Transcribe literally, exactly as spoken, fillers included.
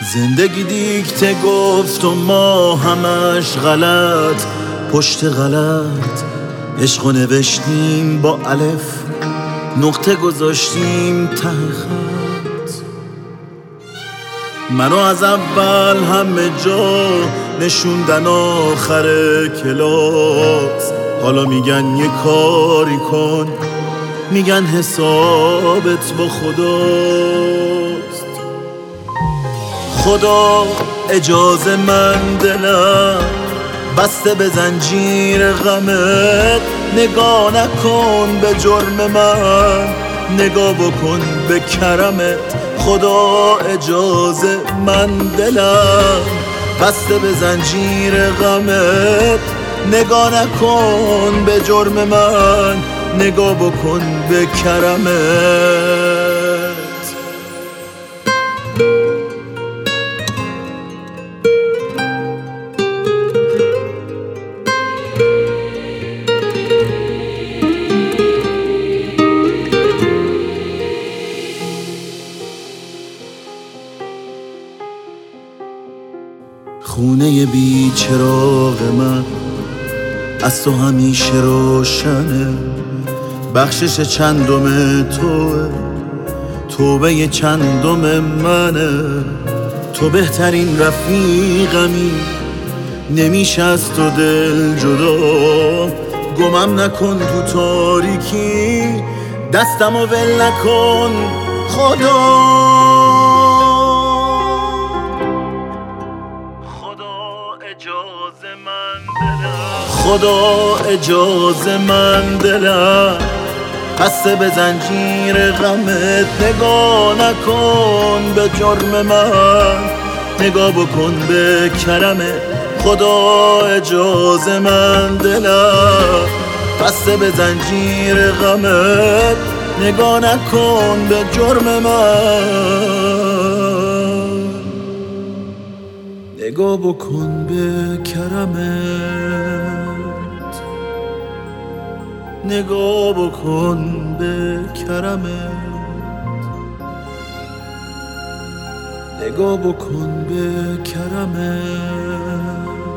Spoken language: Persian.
زندگی دیکته گفت و ما همش غلط پشت غلط. عشقو نوشتیم با الف، نقطه گذاشتیم ته خط. منو از اول همه جا نشوندن آخر کلاس. حالا میگن یه کاری کن، میگن حسابت با خداست. خدا اجازه من دلم بسته به زنجیر غمت. نگاه نکن به جرم من، نگاه بکن به کرمت. خدا اجازه من دلم بسته به زنجیر غمت. نگاه نکن به جرم من، نگاه بکن به کرمت. خونه بی چراغ من از تو همیشه روشنه. بخشش چندم توه، توبه چندم منه. تو بهترین رفیقمی، نمیشه از تو دل جدا. گمم نکن تو تاریکی، دستمو ول نکن خدا. خدا اجازه من دلم بسته به زنجیر غمت. نگاه نکن به جرم من، نگاه بکن به کرمت. خدا اجازه من دلم بسته به زنجیر غمت. نگاه نکن به جرم من، نگاه بکن به کرمت. نگاه بکن به کرمت. نگاه بکن به کرمت.